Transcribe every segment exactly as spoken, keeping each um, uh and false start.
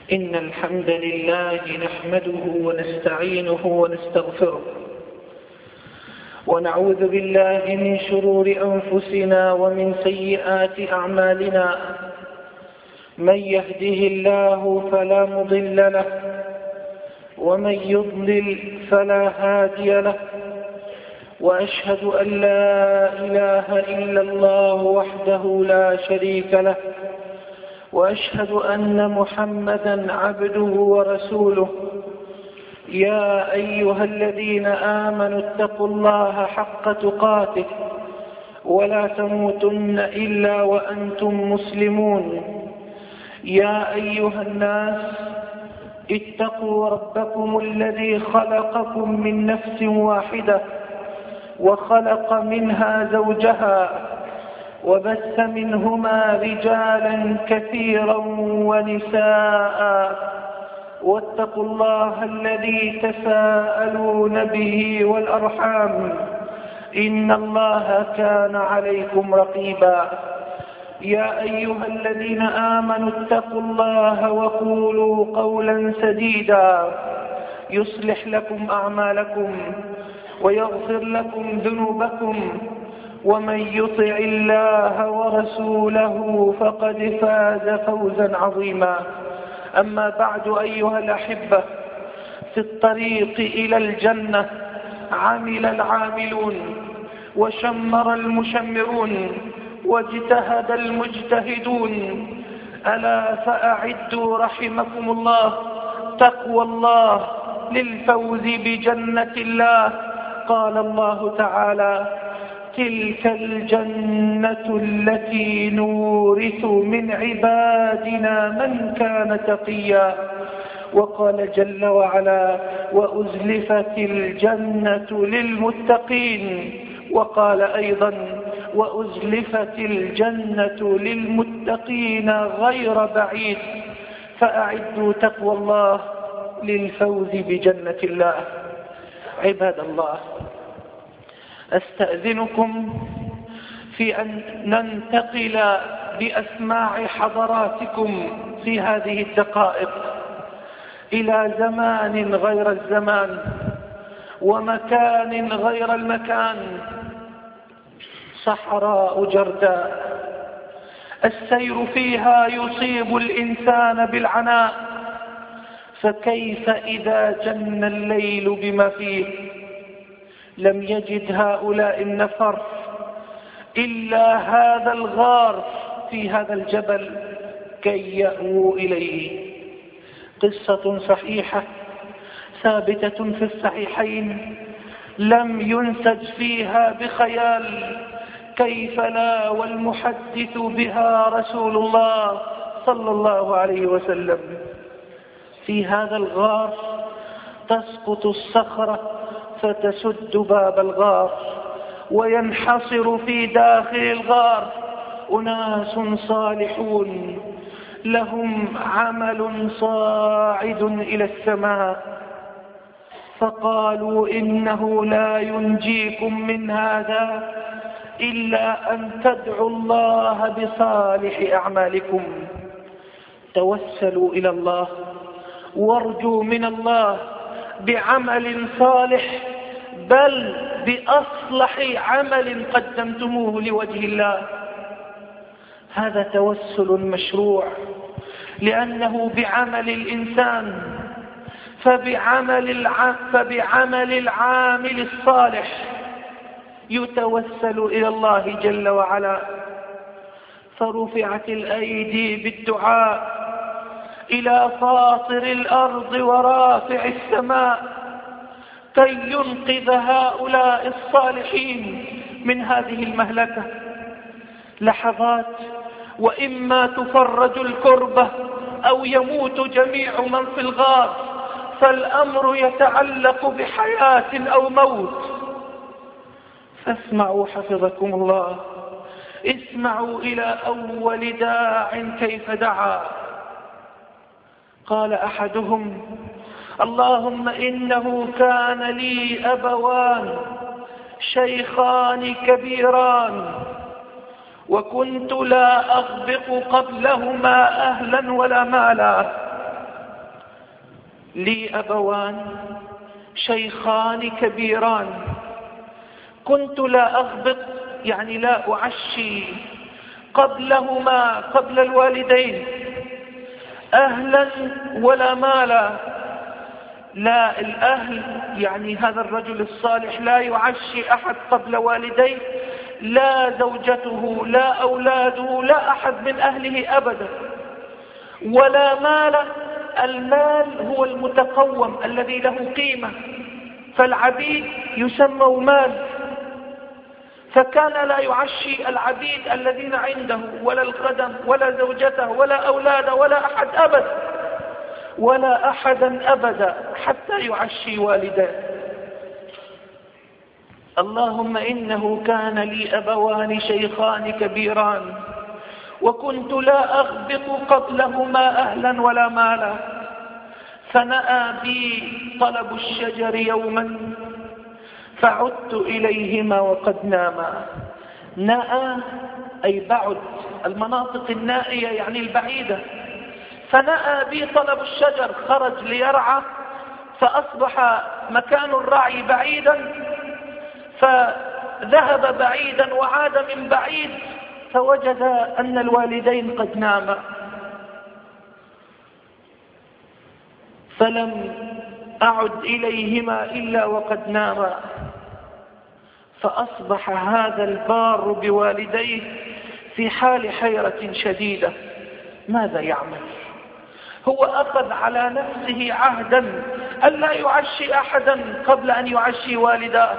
إن الحمد لله نحمده ونستعينه ونستغفره، ونعوذ بالله من شرور أنفسنا ومن سيئات أعمالنا. من يهده الله فلا مضل له، ومن يضلل فلا هادي له. وأشهد أن لا إله إلا الله وحده لا شريك له، وأشهد أن محمدا عبده ورسوله. يا أيها الذين آمنوا اتقوا الله حق تقاته ولا تموتن إلا وأنتم مسلمون. يا أيها الناس اتقوا ربكم الذي خلقكم من نفس واحدة، وخلق منها زوجها، وبث منهما رجالا كثيرا ونساء. واتقوا الله الذي تساءلون به والأرحام، إن الله كان عليكم رقيبا. يا أيها الذين آمنوا اتقوا الله وقولوا قولا سديدا يصلح لكم أعمالكم ويغفر لكم ذنوبكم، ومن يطع الله ورسوله فقد فاز فوزا عظيما. أما بعد أيها الأحبة، في الطريق إلى الجنة عمل العاملون، وشمر المشمرون، واجتهد المجتهدون. ألا فأعدوا رحمكم الله تقوى الله للفوز بجنة الله. قال الله تعالى: تلك الجنة التي نورث من عبادنا من كان تقيا. وقال جل وعلا: وأزلفت الجنة للمتقين. وقال أيضا: وأزلفت الجنة للمتقين غير بعيد. فأعدوا تقوى الله للفوز بجنة الله. عباد الله، أستأذنكم في أن ننتقل بأسماع حضراتكم في هذه الدقائق إلى زمان غير الزمان، ومكان غير المكان. صحراء جرداء السير فيها يصيب الإنسان بالعناء، فكيف إذا جن الليل بما فيه؟ لم يجد هؤلاء النفر إلا هذا الغار في هذا الجبل كي يأووا إليه. قصة صحيحة ثابتة في الصحيحين، لم ينسج فيها بخيال. كيف لا والمحدث بها رسول الله صلى الله عليه وسلم. في هذا الغار تسقط الصخرة فتسد باب الغار، وينحصر في داخل الغار أناس صالحون لهم عمل صاعد إلى السماء، فقالوا: إنه لا ينجيكم من هذا إلا أن تدعوا الله بصالح أعمالكم. توسلوا إلى الله وارجوا من الله بعمل صالح، بل بأصلح عمل قدمتموه لوجه الله. هذا توسل مشروع، لأنه بعمل الإنسان، فبعمل, الع... فبعمل العامل الصالح يتوسل إلى الله جل وعلا. فرفعت الأيدي بالدعاء إلى فاطر الأرض ورافع السماء كي ينقذ هؤلاء الصالحين من هذه المهلكة. لحظات وإما تفرج الكربة أو يموت جميع من في الغار، فالأمر يتعلق بحياة أو موت. فاسمعوا حفظكم الله، اسمعوا إلى أول داع كيف دعا. قال أحدهم: اللهم إنه كان لي أبوان شيخان كبيران، وكنت لا أغبق قبلهما أهلا ولا مالا، لي أبوان شيخان كبيران كنت لا أغبط، يعني لا أعشي قبلهما قبل الوالدين أهلا ولا مالا. لا الأهل يعني هذا الرجل الصالح لا يعشي أحد قبل والديه، لا زوجته لا أولاده لا أحد من أهله أبدا، ولا مال. المال هو المتقوم الذي له قيمة، فالعبيد يسموا مال، فكان لا يعشي العبيد الذين عنده ولا الخدم ولا زوجته ولا أولاده ولا أحد أبدا، ولا أحدا أبدا حتى يعشي والديه. اللهم إنه كان لي أبوان شيخان كبيران وكنت لا أغبط قبلهما أهلا ولا مالا، فنأى بي طلب الشجر يوما فعدت إليهما وقد ناما. نأى أي بعد، المناطق النائية يعني البعيدة. فنأى بي طلب الشجر، خرج ليرعى فأصبح مكان الرعي بعيدا، فذهب بعيدا وعاد من بعيد فوجد أن الوالدين قد ناما، فلم أعد إليهما إلا وقد ناما. فأصبح هذا البار بوالديه في حال حيرة شديدة، ماذا يعمل؟ هو أخذ على نفسه عهدا ألا يعشي أحدا قبل أن يعشي والداه،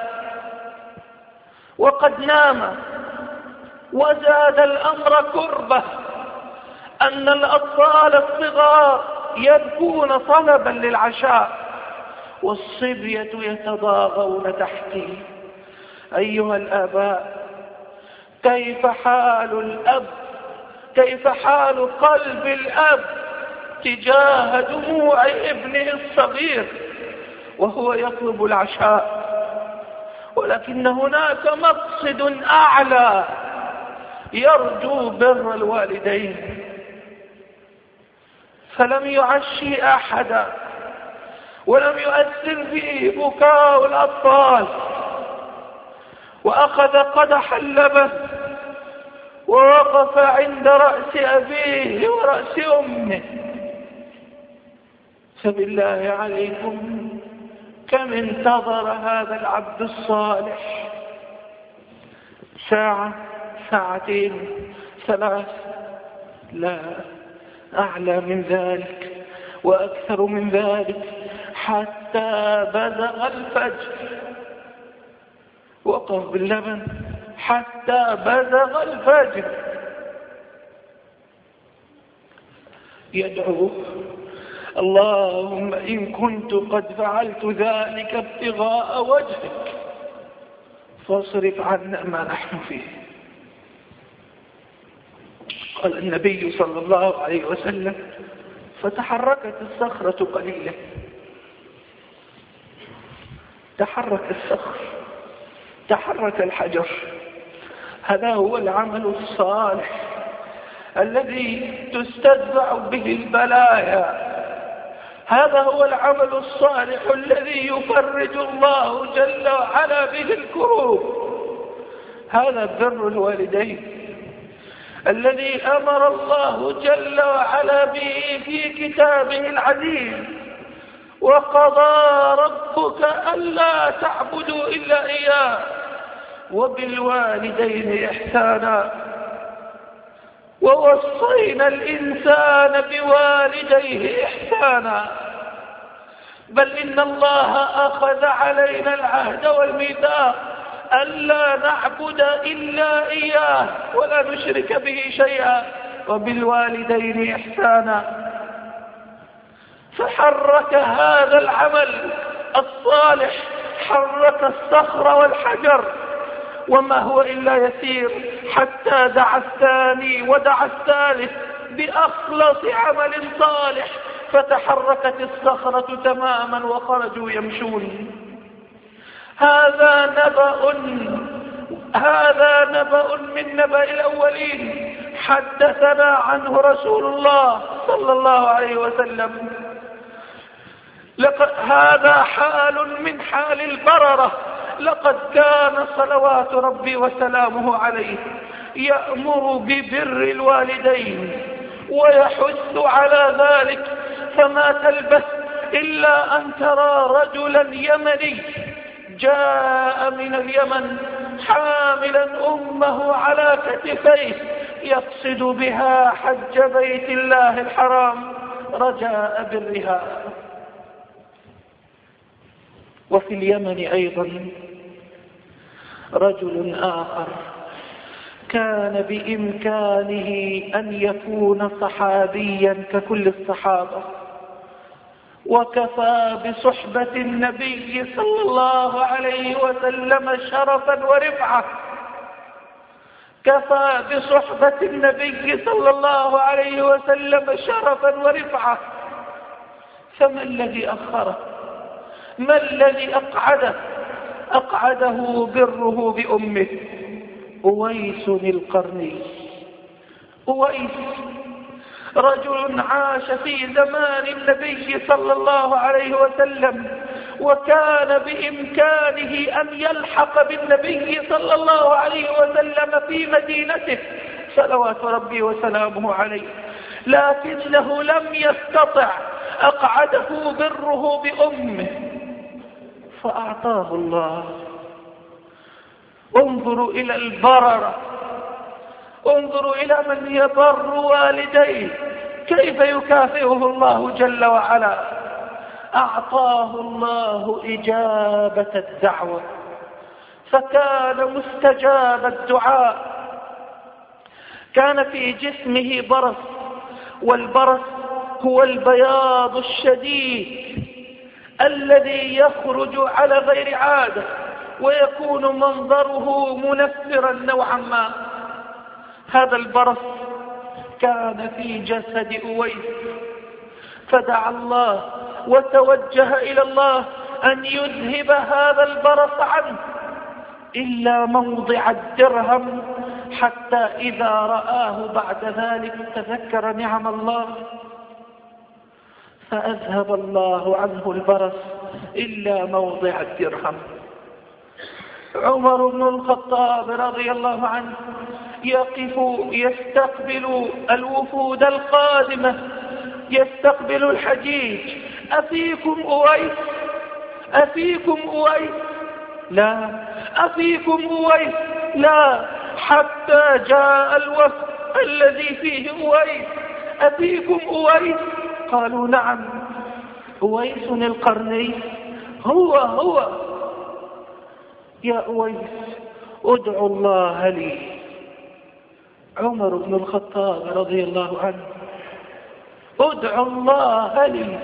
وقد نام. وزاد الأمر كربة أن الأطفال الصغار يبكون طلبا للعشاء والصبية يتضاغون تحته. أيها الآباء، كيف حال الأب، كيف حال قلب الأب تجاه دموع ابنه الصغير وهو يطلب العشاء؟ ولكن هناك مقصد أعلى، يرجو بر الوالدين، فلم يعشي أحدا ولم يؤثر فيه بكاء الأطفال، وأخذ قدح اللبن ووقف عند رأس أبيه ورأس أمه. فبالله عليكم كم انتظر هذا العبد الصالح؟ ساعة، ساعتين، ثلاث؟ لا، أعلى من ذلك وأكثر من ذلك، حتى بزغ الفجر وقف باللبن حتى بزغ الفجر يدعو: اللهم إن كنت قد فعلت ذلك ابتغاء وجهك فاصرف عنا ما نحن فيه. قال النبي صلى الله عليه وسلم: فتحركت الصخرة قليلا. تحرك الصخر، تحرك الحجر. هذا هو العمل الصالح الذي تستدفع به البلايا، هذا هو العمل الصالح الذي يفرج الله جل وعلا به الكروب. هذا بر الوالدين الذي أمر الله جل وعلا به في كتابه العزيز: وقضى ربك ألا تعبدوا إلا إياه وبالوالدين إحسانا ووصينا الإنسان بوالديه إحسانا. بل إن الله أخذ علينا العهد والميثاق ألا نعبد إلا إياه ولا نشرك به شيئا وبالوالدين إحسانا. فحرك هذا العمل الصالح، حرك الصخر والحجر، وما هو إلا يسير، حتى دعا الثاني ودعا الثالث بأخلص عمل صالح، فتحركت الصخرة تماما وخرجوا يمشون. هذا نبأ هذا نبأ من نبأ الأولين حدثنا عنه رسول الله صلى الله عليه وسلم. لقد هذا حال من حال البررة. لقد كان صلوات ربي وسلامه عليه يأمر ببر الوالدين ويحث على ذلك، فما تلبث إلا أن ترى رجلا يمني جاء من اليمن حاملا أمه على كتفيه يقصد بها حج بيت الله الحرام رجاء برها. وفي اليمن أيضا رجل آخر كان بإمكانه أن يكون صحابيا ككل الصحابة، وكفى بصحبة النبي صلى الله عليه وسلم شرفا ورفعة، كفى بصحبة النبي صلى الله عليه وسلم شرفا ورفعة، فما الذي أخره؟ ما الذي أقعده؟ أقعده بره بأمه. أويس القرني، أويس رجل عاش في زمان النبي صلى الله عليه وسلم، وكان بإمكانه أن يلحق بالنبي صلى الله عليه وسلم في مدينته صلوات ربي وسلامه عليه، لكنه لم يستطع. أقعده بره بأمه فأعطاه الله. انظروا إلى البررة، انظروا إلى من يبر والديه كيف يكافئه الله جل وعلا. أعطاه الله إجابة الدعوة فكان مستجاب الدعاء. كان في جسمه برص، والبرص هو البياض الشديد الذي يخرج على غير عادة ويكون منظره منفرا نوعا ما. هذا البرص كان في جسد أويس، فدعا الله وتوجه إلى الله أن يذهب هذا البرص عنه إلا موضع الدرهم، حتى إذا رآه بعد ذلك تذكر نعم الله فأذهب الله عنه البرص إلا موضع الدرهم. عمر بن الخطاب رضي الله عنه يقف يستقبل الوفود القادمة، يستقبل الحجيج: أفيكم أويس؟ أفيكم أويس؟ لا. أفيكم أويس؟ لا. حتى جاء الوفد الذي فيه أويس: أفيكم أويس؟ قالوا: نعم، أويس القرني، هو هو. يا أويس ادعو الله لي. عمر بن الخطاب رضي الله عنه: ادعو الله لي.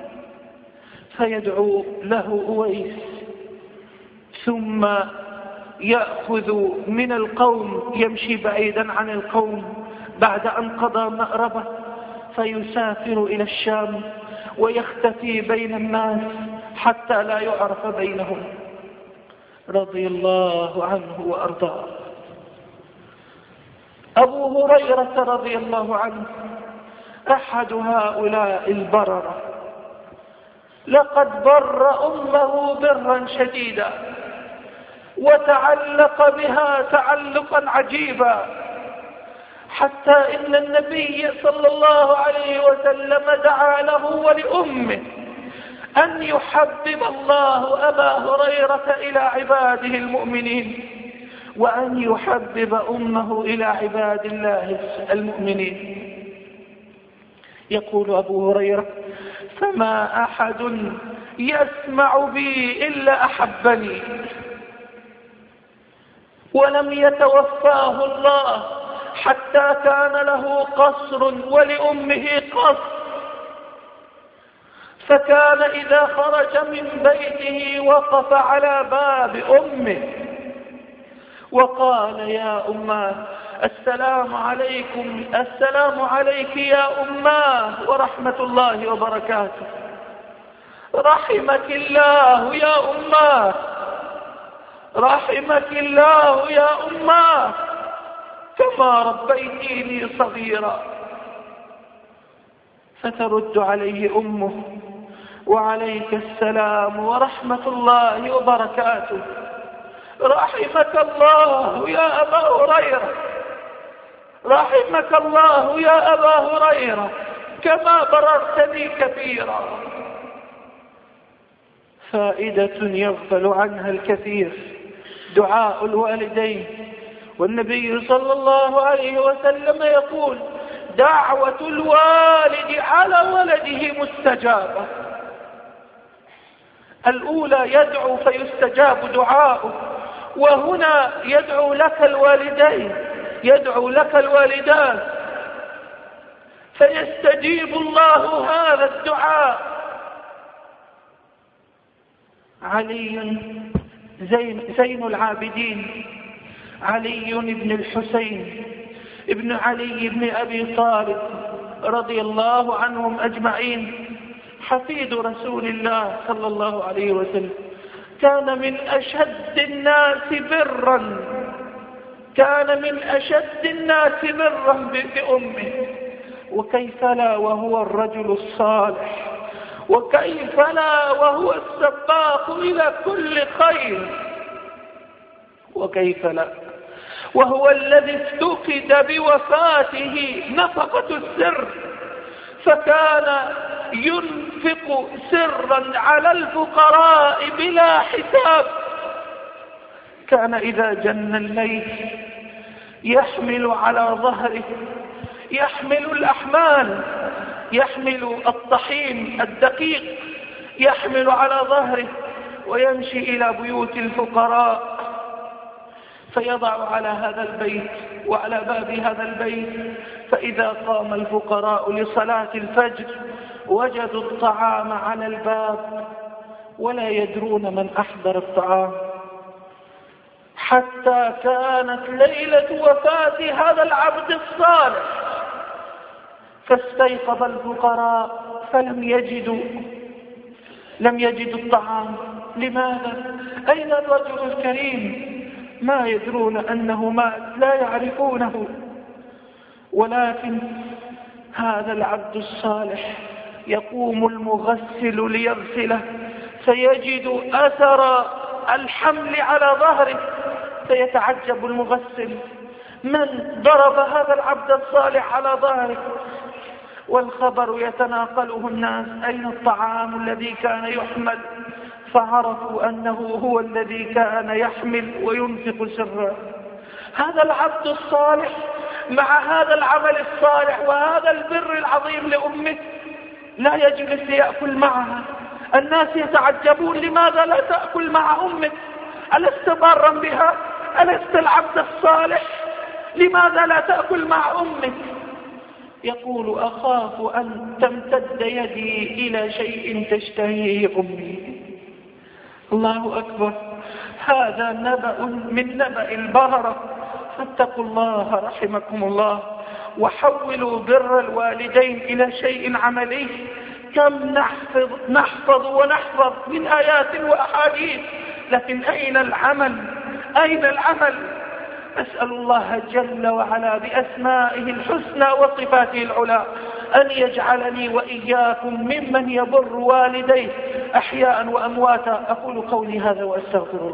فيدعو له أويس، ثم يأخذ من القوم، يمشي بعيدا عن القوم بعد أن قضى مأربه، فيسافر إلى الشام ويختفي بين الناس حتى لا يعرف بينهم، رضي الله عنه وأرضاه. أبو هريرة رضي الله عنه أحد هؤلاء البررة، لقد بر أمه برا شديدا وتعلق بها تعلقا عجيبا، حتى إن النبي صلى الله عليه وسلم دعا له ولأمه أن يحبب الله أبا هريرة إلى عباده المؤمنين، وأن يحبب أمه إلى عباد الله المؤمنين. يقول أبو هريرة: فما أحد يسمع بي إلا أحبني، ولم يتوفاه الله حتى كان له قصر ولأمه قصر، فكان إذا خرج من بيته وقف على باب أمه وقال: يا أماه السلام عليكم، السلام عليك يا أماه ورحمة الله وبركاته، رحمك الله يا أماه، رحمك الله يا أماه، كما ربيتيني صغيرا. فترد عليه أمه وعليك السلام ورحمة الله وبركاته. رحمك الله يا أبا هريرة، رحمك الله يا أبا هريرة، كما بررتني كثيرا. فائدة يغفل عنها الكثير، دعاء الوالدين. والنبي صلى الله عليه وسلم يقول: دعوة الوالد على ولده مستجابة. الأولى يدعو فيستجاب دعاؤه، وهنا يدعو لك الوالدين، يدعو لك الوالدان فيستجيب الله هذا الدعاء. علي زين, زين العابدين، علي بن الحسين ابن علي بن أبي طالب رضي الله عنهم أجمعين، حفيد رسول الله صلى الله عليه وسلم، كان من أشد الناس برا، كان من أشد الناس برا بأمه. وكيف لا وهو الرجل الصالح، وكيف لا وهو السباق إلى كل خير، وكيف لا وهو الذي افتقد بوفاته نفقة السر، فكان ينفق سرا على الفقراء بلا حساب. كان إذا جن الليل يحمل على ظهره، يحمل الأحمال، يحمل الطحين الدقيق، يحمل على ظهره ويمشي إلى بيوت الفقراء، فيضع على هذا البيت وعلى باب هذا البيت، فإذا قام الفقراء لصلاة الفجر وجدوا الطعام على الباب ولا يدرون من أحضر الطعام، حتى كانت ليلة وفاة هذا العبد الصالح، فاستيقظ الفقراء فلم يجدوا لم يجدوا الطعام. لماذا؟ أين الرجل الكريم؟ ما يدرون أنه مات، لا يعرفونه. ولكن هذا العبد الصالح يقوم المغسل ليغسله، فيجد أثر الحمل على ظهره، فيتعجب المغسل: من ضرب هذا العبد الصالح على ظهره؟ والخبر يتناقله الناس: أين الطعام الذي كان يحمل؟ فعرفوا أنه هو الذي كان يحمل وينفق سرا. هذا العبد الصالح مع هذا العمل الصالح وهذا البر العظيم لأمه لا يجلس يأكل معها. الناس يتعجبون: لماذا لا تأكل مع أمك؟ ألست بارا بها؟ ألست العبد الصالح؟ لماذا لا تأكل مع أمك؟ يقول: أخاف أن تمتد يدي إلى شيء تشتهيه أمي. الله أكبر، هذا نبأ من نبأ البهرة. فاتقوا الله رحمكم الله، وحولوا بر الوالدين إلى شيء عملي. كم نحفظ, نحفظ ونحفظ من آيات وأحاديث، لكن أين العمل؟ أين العمل؟ أسأل الله جل وعلا بأسمائه الحسنى وصفاته العلى أن يجعلني وإياكم ممن يبر والديه أحياء وأمواتا. أقول قولي هذا وأستغفر الله.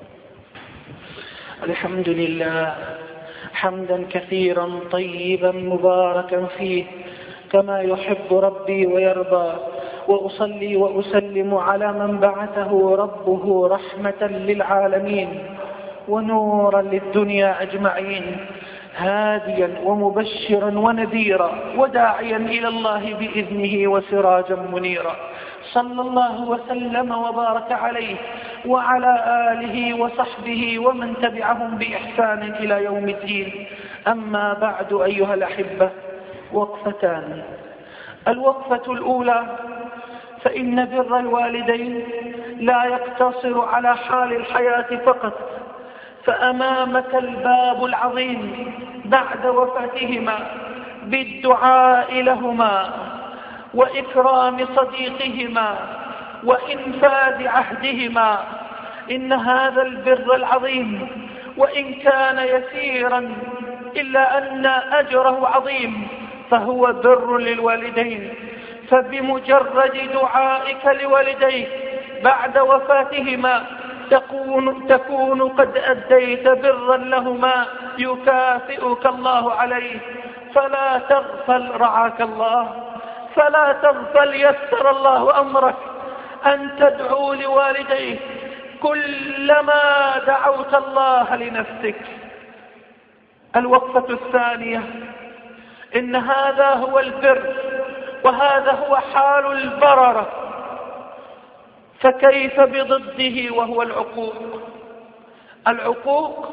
الحمد لله حمدا كثيرا طيبا مباركا فيه كما يحب ربي ويرضى، وأصلي وأسلم على من بعثه ربه رحمة للعالمين ونورا للدنيا أجمعين، هاديا ومبشرا ونذيرا وداعيا إلى الله بإذنه وسراجا منيرا. صلى الله وسلم وبارك عليه وعلى آله وصحبه ومن تبعهم بإحسان إلى يوم الدين. أما بعد أيها الأحبة، وقفتان. الوقفة الأولى: فإن بر الوالدين لا يقتصر على حال الحياة فقط، فأمامك الباب العظيم بعد وفاتهما بالدعاء لهما وإكرام صديقهما وإنفاذ عهدهما. إن هذا البر العظيم وإن كان يسيرا إلا أن أجره عظيم، فهو بر للوالدين. فبمجرد دعائك لوالديك بعد وفاتهما تكون, تكون قد أديت برا لهما يكافئك الله عليه. فلا تغفل رعاك الله، فلا تغفل يسر الله أمرك أن تدعو لوالديك كلما دعوت الله لنفسك. الوقفة الثانية، إن هذا هو البر وهذا هو حال البررة، فكيف بضده وهو العقوق؟ العقوق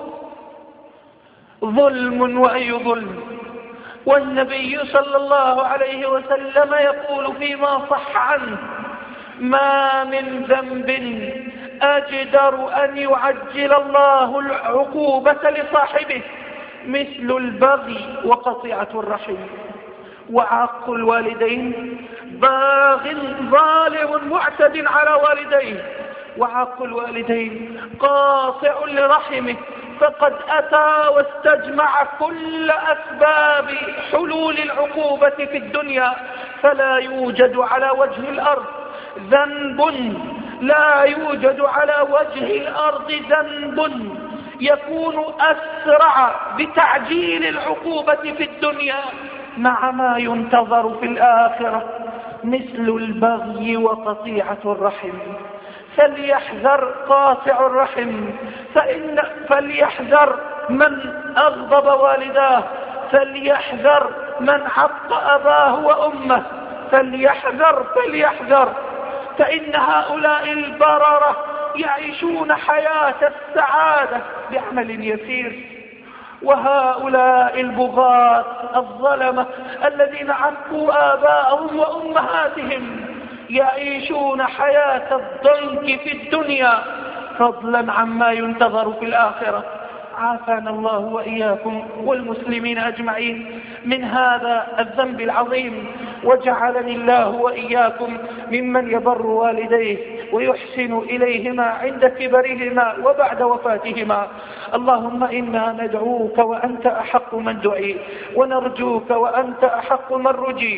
ظلم وأي ظلم، والنبي صلى الله عليه وسلم يقول فيما صح عنه: ما من ذنب أجدر أن يعجل الله العقوبة لصاحبه مثل البغي وقطيعة الرحم. وعاق الوالدين باغ ظالم معتد على والديه، وعاق الوالدين قاطع لرحمه، فقد أتى واستجمع كل أسباب حلول العقوبة في الدنيا، فلا يوجد على وجه الأرض ذنب لا يوجد على وجه الأرض ذنب يكون أسرع بتعجيل العقوبة في الدنيا مع ما ينتظر في الآخرة مثل البغي وقطيعة الرحم. فليحذر قاطع الرحم، فإن فليحذر من أغضب والداه، فليحذر من عق أباه وأمه، فليحذر فليحذر فإن هؤلاء البررة يعيشون حياة السعادة بعمل يسير، وهؤلاء البغاة الظلمة الذين عقوا آباءهم وأمهاتهم يعيشون حياة الضنك في الدنيا فضلا عما ينتظر في الآخرة. عافانا الله وإياكم والمسلمين أجمعين من هذا الذنب العظيم، وجعلني الله وإياكم ممن يبر والديه ويحسن إليهما عند كبرهما وبعد وفاتهما. اللهم إنا ندعوك وأنت أحق من دعي، ونرجوك وأنت أحق من رجي.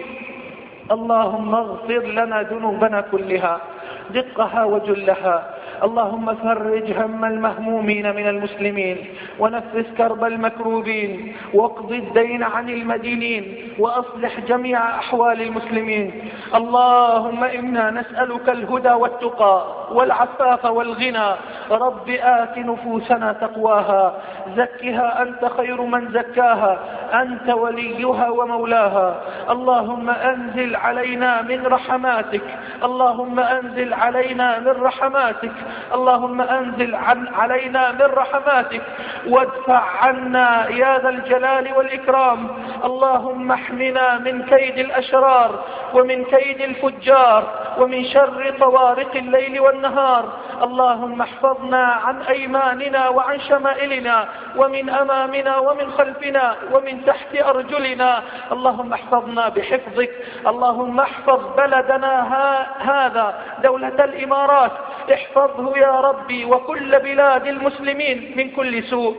اللهم اغفر لنا ذنوبنا كلها دقها وجلها. اللهم فرج هم المهمومين من المسلمين، ونفس كرب المكروبين، واقض الدين عن المدينين، وأصلح جميع أحوال المسلمين. اللهم إنا نسألك الهدى والتقى والعفاف والغنى. رب آت نفوسنا تقواها، زكها أنت خير من زكاها، أنت وليها ومولاها. اللهم أنزل علينا من رحماتك، اللهم أنزل علينا من رحماتك، اللهم أنزل عن علينا من رحماتك، وادفع عنا يا ذا الجلال والإكرام. اللهم احمنا من كيد الأشرار، ومن كيد الفجار، ومن شر طوارق الليل والنهار. اللهم احفظنا عن أيماننا وعن شمائلنا، ومن أمامنا ومن خلفنا، ومن تحت أرجلنا. اللهم احفظنا بحفظك. اللهم احفظ بلدنا هذا دولة الإمارات، احفظه يا ربي وكل بلاد المسلمين من كل سوء.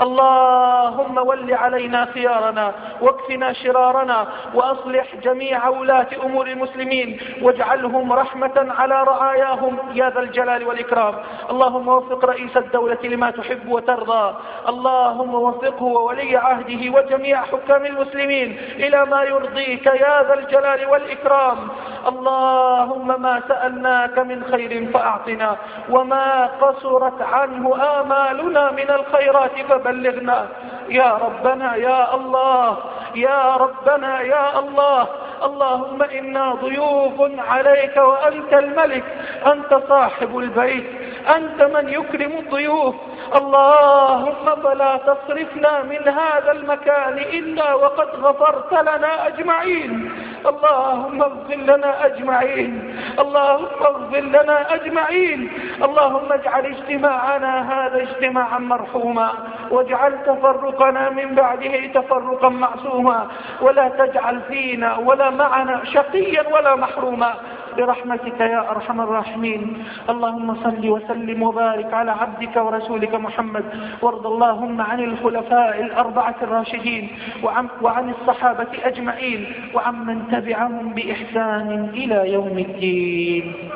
اللهم ول علينا خيارنا واكفنا شرارنا، وأصلح جميع ولاة أمور المسلمين، واجعلهم رحمة على رعاياهم يا ذا الجلال والإكرام. اللهم وفق رئيس الدولة لما تحب وترضى. اللهم وفقه وولي عهده وجميع حكام المسلمين إلى ما يرضيك يا ذا الجلال والإكرام. اللهم ما سألناك من خير فأعطنا، وما قصرت عنه آمالنا من الخيرات فبلغنا يا ربنا يا الله، يا ربنا يا الله. اللهم إنا ضيوف عليك وأنت الملك، أنت صاحب البيت، أنت من يكرم الضيوف. اللهم فلا تصرفنا من هذا المكان إلا وقد غفرت لنا أجمعين. اللهم اغفر لنا أجمعين، اللهم اغفر لنا أجمعين. اللهم اجعل اجتماعنا هذا اجتماعا مرحوما، واجعل تفرقنا من بعده تفرقا معصوما، ولا تجعل فينا ولا معنا شقيا ولا محروما. برحمتك يا أرحم الراحمين. اللهم صل وسلم وبارك على عبدك ورسولك محمد، وارض اللهم عن الخلفاء الأربعة الراشدين وعن, وعن الصحابة أجمعين وعن من تبعهم بإحسان إلى يوم الدين.